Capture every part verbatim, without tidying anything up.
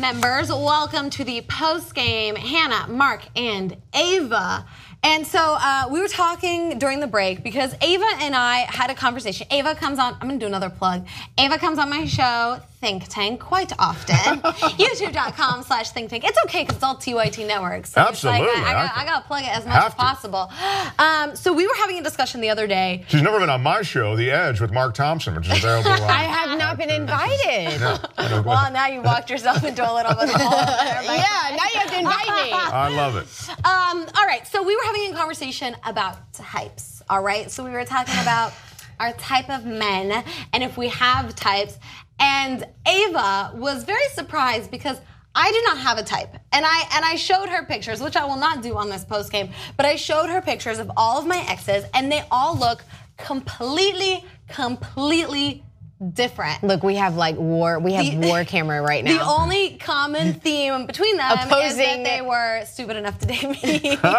members, welcome to the post-game. Hannah, Mark, and Ava. And so uh, we were talking during the break because Ava and I had a conversation. Ava comes on, I'm going to do another plug. Ava comes on my show, Think Tank, quite often. YouTube.com slash Think Tank. It's okay because it's all T Y T Network. So Absolutely. Like, I, I, got, I got to plug it as much as possible. Um, so we were having a discussion the other day. She's never been on my show, The Edge, with Mark Thompson, which is available on I have not been invited. Yeah. Well, now you walked yourself into a little bit of a hole there. Yeah, now you have to invite me. I love it. Um, all right, so we were having a conversation about types, all right? So we were talking about our type of men and if we have types. And Ava was very surprised because I do not have a type. And I and I showed her pictures, which I will not do on this post game, but I showed her pictures of all of my exes and they all look completely, completely different. Look, we have like war, we have the, war camera right now. The only common theme between them Opposing. is that they were stupid enough to date me. But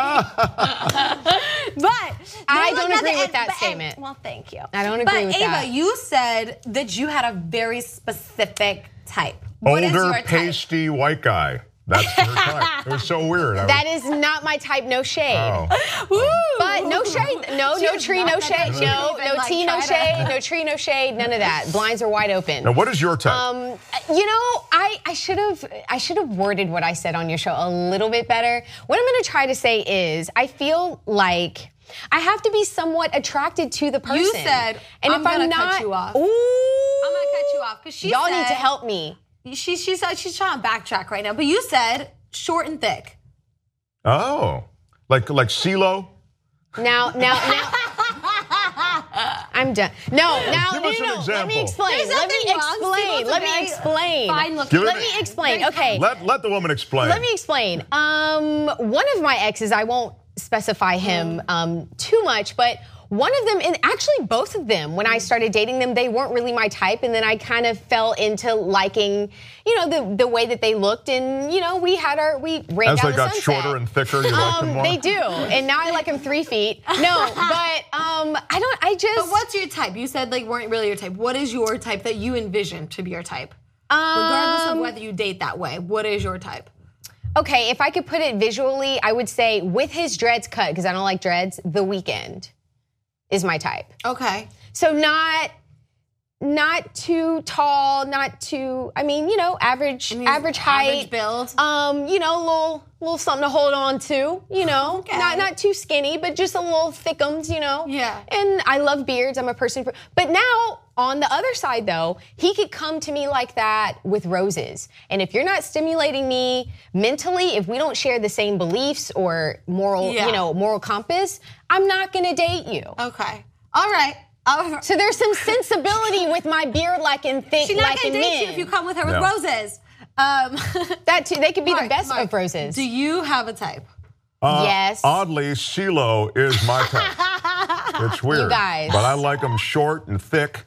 I don't agree the, with that but, statement. Well, thank you. I don't agree but with Ava, that. But Ava, you said that you had a very specific type. What Older, is your type? pasty white guy. That's her type. It was so weird. I that was, is not my type, no shade. Oh. But no shade, no, no tree, no shade, no, no like, tea, no to... shade, no tree, no shade, none of that. Blinds are wide open. Now, what is your type? Um, you know, I, I should have I should have worded what I said on your show a little bit better. What I'm going to try to say is, I feel like I have to be somewhat attracted to the person. You said, and I'm if I'm gonna not, cut you off. Ooh, I'm gonna cut you off because she y'all said, need to help me. She, she said she's trying to backtrack right now, but you said short and thick. Oh, like like CeeLo? Now, now, now. I'm done. No, now, Give no, us no, an no. example. Let me explain. There's Let me nothing wrong. explain. CeeLo's Let me very explain. Fine looking. Give it Let a- me explain. Okay. Let let the woman explain. Let me explain. Um, one of my exes, I won't specify him um, too much, but one of them, and actually both of them, when I started dating them, they weren't really my type, and then I kind of fell into liking, you know, the the way that they looked, and you know, we had our we ran As down they the got sunset. shorter and thicker, you liked them Um, more? they do, and now I like them three feet. No, but um, I don't. I just. But what's your type? You said like weren't really your type. What is your type that you envision to be your type? Um, Regardless of whether you date that way, what is your type? Okay, if I could put it visually, I would say with his dreads cut, because I don't like dreads, The Weeknd is my type. Okay. So not not too tall, not too, I mean, you know, average average height. Average build. Um, you know, a little little something to hold on to, you know. Okay. Not not too skinny, but just a little thickums, you know. Yeah. And I love beards. I'm a person for, but now on the other side though, he could come to me like that with roses. And if you're not stimulating me mentally, if we don't share the same beliefs or moral, Yeah. you know, moral compass, I'm not going to date you. Okay. All right. All So there's some sensibility with my beard like and thick She's not like gonna in date men. you if you come with her with No. roses. Um, That too, they could be Mark, the best Mark, of roses. Do you have a type? Uh, Yes. Oddly, CeeLo is my type. It's weird. You guys. But I like them short and thick.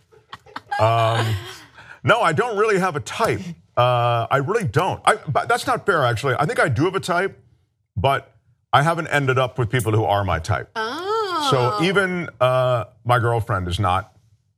Um, no, I don't really have a type. Uh, I really don't. I, but that's not fair, actually. I think I do have a type, but I haven't ended up with people who are my type. Oh. So even uh, my girlfriend is not.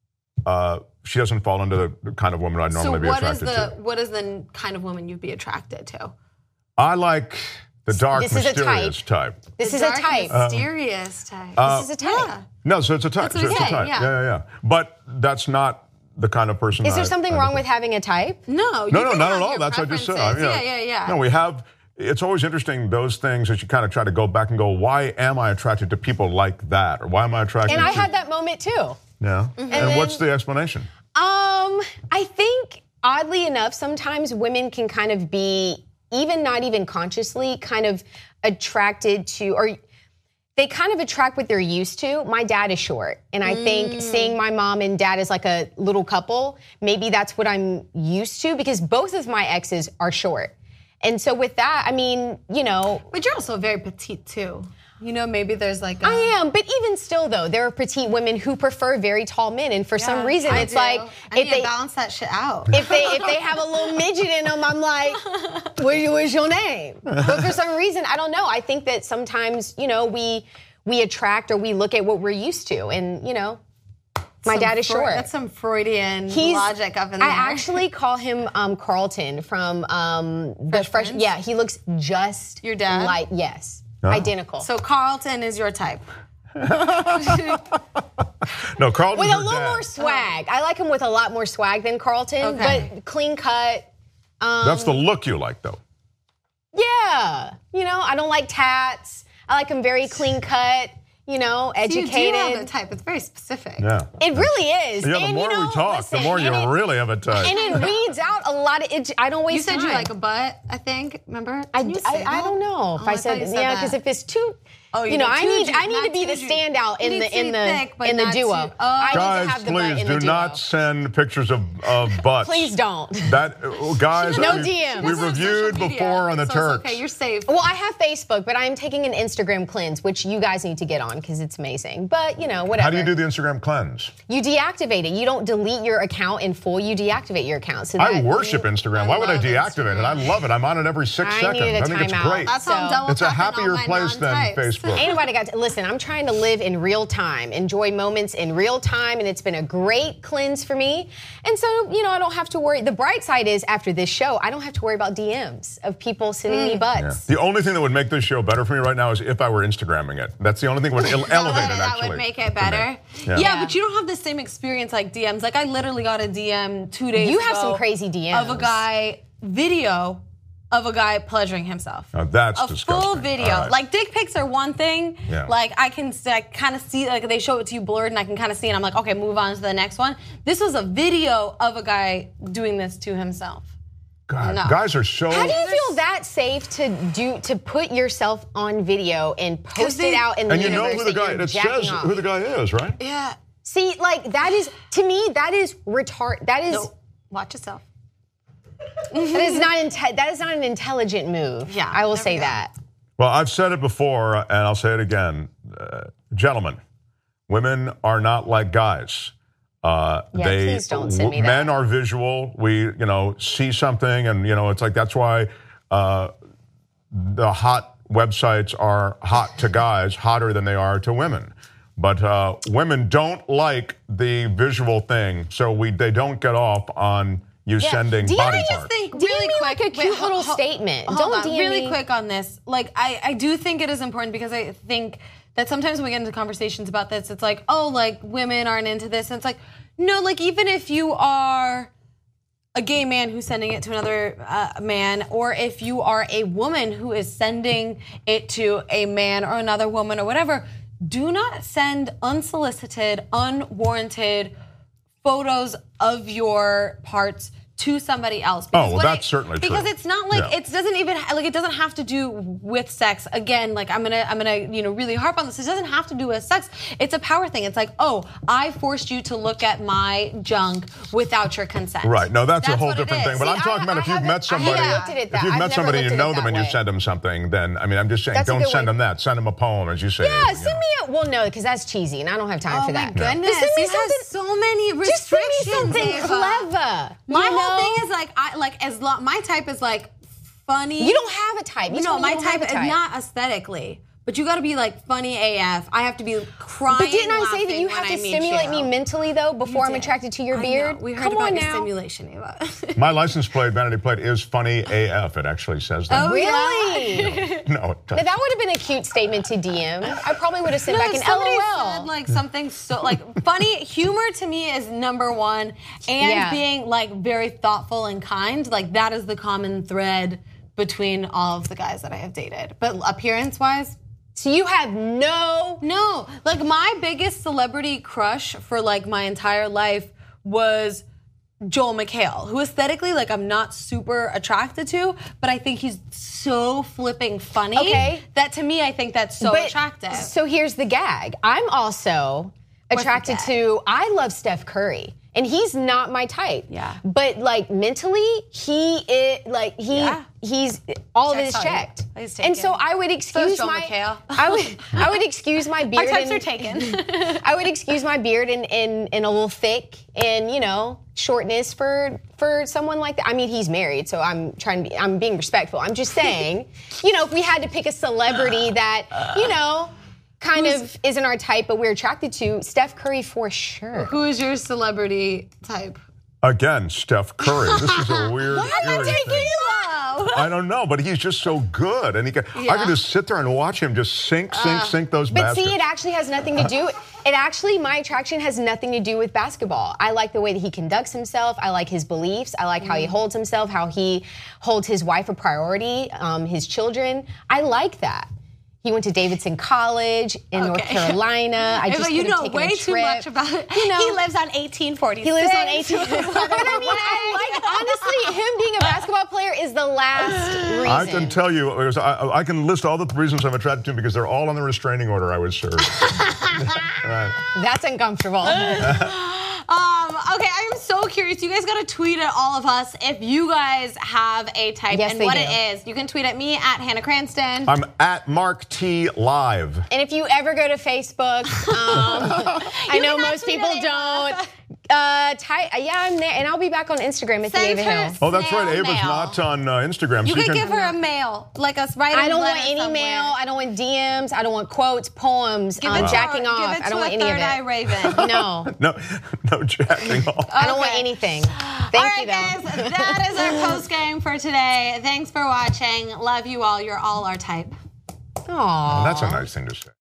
Uh, she doesn't fall into the, the kind of woman I'd So normally be what is attracted the to. what is the kind of woman you'd be attracted to? I like the dark, This is a mysterious type. This The is a dark, type. mysterious type. this is a type. Yeah. No, so it's a type. That's what So he's it's a saying, type. yeah. yeah, yeah, yeah. But that's not the kind of person. Is there I- something I wrong look with having a type? No, you No, no, can not have at all. your That's what I just said. preferences. I mean, Yeah, yeah, yeah. No, we have. It's always interesting, those things that you kind of try to go back and go, why am I attracted to people like that? Or why am I attracted And to... I had that moment too. Yeah. And, then- what's the explanation? Um, I think oddly enough, sometimes women can kind of be, even not even consciously, kind of attracted to, or they kind of attract what they're used to. My dad is short, and I think seeing my mom and dad as like a little couple, maybe that's what I'm used to, because both of my exes are short. And so with that, I mean, you know. But you're also very petite too. You know, maybe there's like a... I am, but even still though, there are petite women who prefer very tall men, and for some Yeah, reason I it's do. like I need if they to balance that shit out. if they if they have a little midget in them, I'm like, where, where's your name? But for some reason, I don't know. I think that sometimes, you know, we we attract or we look at what we're used to, and you know, My Some dad is Freud- short. That's some Freudian He's- logic up in there. I actually call him um, Carlton from um, the Fresh Fresh. Prince? Yeah, he looks just Your dad? like yes, Oh. identical. So Carlton is your type. No, Carlton's with a your little dad. more swag. I like him with a lot more swag than Carlton, Okay. but clean cut. Um, That's the look you like, though. Yeah, you know, I don't like tats. I like him very clean cut. You know, You educated. do have a type. It's very specific. Yeah. It really is. Yeah, the and, more you know, we talk, listen, the more you and it, really have a type. And it reads out a lot of it. I don't waste You said time. you like a butt, I think. Remember? I, Didn't you I, say I that? don't know if Oh, I, thought said, you yeah, that. because if it's too, Oh, you you know, know, I too need ju- I need not to be too the ju- standout you in need the to in be the thick, but in the not duo. too- I oh. need to Guys, have the butt please in the do duo. not send pictures of, of butts. Please don't. That uh, guys, No we, D Ms. we This is reviewed social media, before on the so Turks. It's okay, you're safe. Well, I have Facebook, but I am taking an Instagram cleanse, which you guys need to get on because it's amazing. But you know, whatever. How do you do the Instagram cleanse? You deactivate it. You don't delete your account in full. You deactivate your account. So I that worship Instagram. I Why would I love deactivate it? I love it. I'm on it every six I seconds. needed a I think it's timeout. great. That's how I'm So- double It's a tapping all happier my place than non-types. Facebook. Ain't nobody got to listen. I'm trying to live in real time, enjoy moments in real time, and it's been a great cleanse for me. And so, you know, I don't have to worry. The bright side is after this show, I don't have to worry about D Ms of people sending me Yeah. butts. The only thing that would make this show better for me right now is if I were Instagramming it. That's the only thing that would ele- elevate it, that actually. would make it for me. better. Yeah. Yeah. but you don't have the same experience like D Ms. Like I literally got a D M two days You ago have some crazy D Ms. of a guy video of a guy pleasuring himself. Now, that's a disgusting. full video. All right. Like dick pics are one thing. Yeah. Like I can like, kind of see, like they show it to you blurred, and I can kind of see, and I'm like, okay, move on to the next one. This was a video of a guy doing this to himself. God, No. guys are so. How do you feel that safe to do to put yourself on video and post they- it out in the and you know universe who the that guy? you're It jacking says off? who the guy is, right? Yeah. See, like that is to me that is retard. That is No, watch yourself. that is not inte- that is not an intelligent move. Yeah, I will there say we go. that. Well, I've said it before, uh, and I'll say it again, uh, gentlemen. Women are not like guys. Uh, Yeah, they, please don't send me that. Men are visual. We, you know, see something, and you know, it's like that's why uh, the hot websites are hot to guys, hotter than they are to women. But uh, women don't like the visual thing, so we they don't get off on you Yeah. sending Do you body just parts. think D M really me quick, like a cute ho- little ho- statement. hold Don't on, D M really me. quick on this. Like I, I do think it is important because I think that sometimes when we get into conversations about this, it's like, oh, like women aren't into this, and it's like, no, like even if you are a gay man who's sending it to another uh, man, or if you are a woman who is sending it to a man or another woman or whatever, do not send unsolicited, unwarranted photos of your parts to somebody else. Oh, well, what that's certainly true. Because it's not like Yeah. it doesn't even like it doesn't have to do with sex. Again, like I'm gonna I'm gonna you know really harp on this. It doesn't have to do with sex. It's a power thing. It's like, oh, I forced you to look at my junk without your consent. Right. No, that's, a whole what it different is. thing. But See, I'm talking I- about I if you've haven't- met I haven't somebody, looked at it that- if you've I've met never somebody looked you at know it them that and you way. send them something, then I mean, I'm just saying, That's a don't good send way. them that. Send them a poem, as you say. Yeah, you send know. me a well, no, because that's cheesy, and I don't have time Oh for my that. goodness, Just send me you something. have so many Just send restrictions. me something Ava. clever. My you whole know? thing is like I like as long my type is like funny. You don't have a type. You no, told me my you don't type have a is type. not aesthetically. But you got to be like funny A F. I have to be crying. But didn't I say that laughing you when have to I meet stimulate you. me mentally though before I'm did. attracted to your I beard? know. We heard Come about on your now. stimulation, Eva. My license plate, vanity plate, is funny A F. It actually says that. Oh, Really? No, it Now, doesn't. that would have been a cute statement to D M. I probably would have sent No, back an somebody LOL. said like something so like funny humor to me is number one, and Yeah. being like very thoughtful and kind. Like that is the common thread between all of the guys that I have dated. But appearance wise. So you have no. No, like my biggest celebrity crush for like my entire life was Joel McHale, who aesthetically like I'm not super attracted to, but I think he's so flipping funny. Okay. That to me I think that's so but- attractive. So here's the gag. I'm also the attracted gag? to. I love Steph Curry. And he's not my type. Yeah. But like mentally, he is like he Yeah. he's all of it Checks is out. checked. He's And so taken. I would excuse Joel my McHale. I would I would excuse my Our beard. types and, are taken. I would excuse my beard and and and a little thick and you know shortness for for someone like that. I mean, he's married, so I'm trying to be I'm being respectful. I'm just saying, you know, if we had to pick a celebrity that you know. kind Who's- of isn't our type, but we're attracted to. Steph Curry for sure. Who is your celebrity type? Again, Steph Curry. This is a weird. eerie thing. I don't know, but he's just so good, and he can, I Yeah. can just sit there and watch him just sink, sink, Uh, sink those But baskets. see, it actually has nothing to do. It actually, my attraction has nothing to do with basketball. I like the way that he conducts himself. I like his beliefs. I like how he holds himself, how he holds his wife a priority, um, his children. I like that. He went to Davidson College in North Okay. Carolina. I Ava, just you could have know taken way a too trip. much about it. You know, He lives on eighteen forty-six. He lives on eighteen. But I mean, I like, honestly, him being a basketball player is the last reason. I can tell you, because I, I can list all the reasons I'm attracted to him because they're all on the restraining order I was served. Right. That's uncomfortable. Um, okay, I am so curious. You guys got to tweet at all of us if you guys have a type Yes, and they what do. it is. You can tweet at me at Hannah Cranston. I'm at Mark T Live. And if you ever go to Facebook, um, I know cannot most tweet people at Ava. don't. Uh, ty- yeah, I'm there, and I'll be back on Instagram at the Send Ava her- Hill. Oh, that's right. Snail Ava's mail. not on uh, Instagram. You so could you can, give her a mail, like us right. I don't want any mail. I don't want D Ms. I don't want quotes, poems, Give um, it to- jacking give off. it I don't to want a any of third eye it. raven. No, no, no jacking off. I don't want Okay. anything. Thank All right, you, though. guys, that is our post game for today. Thanks for watching. Love you all. You're all our type. Aw. That's a nice thing to say.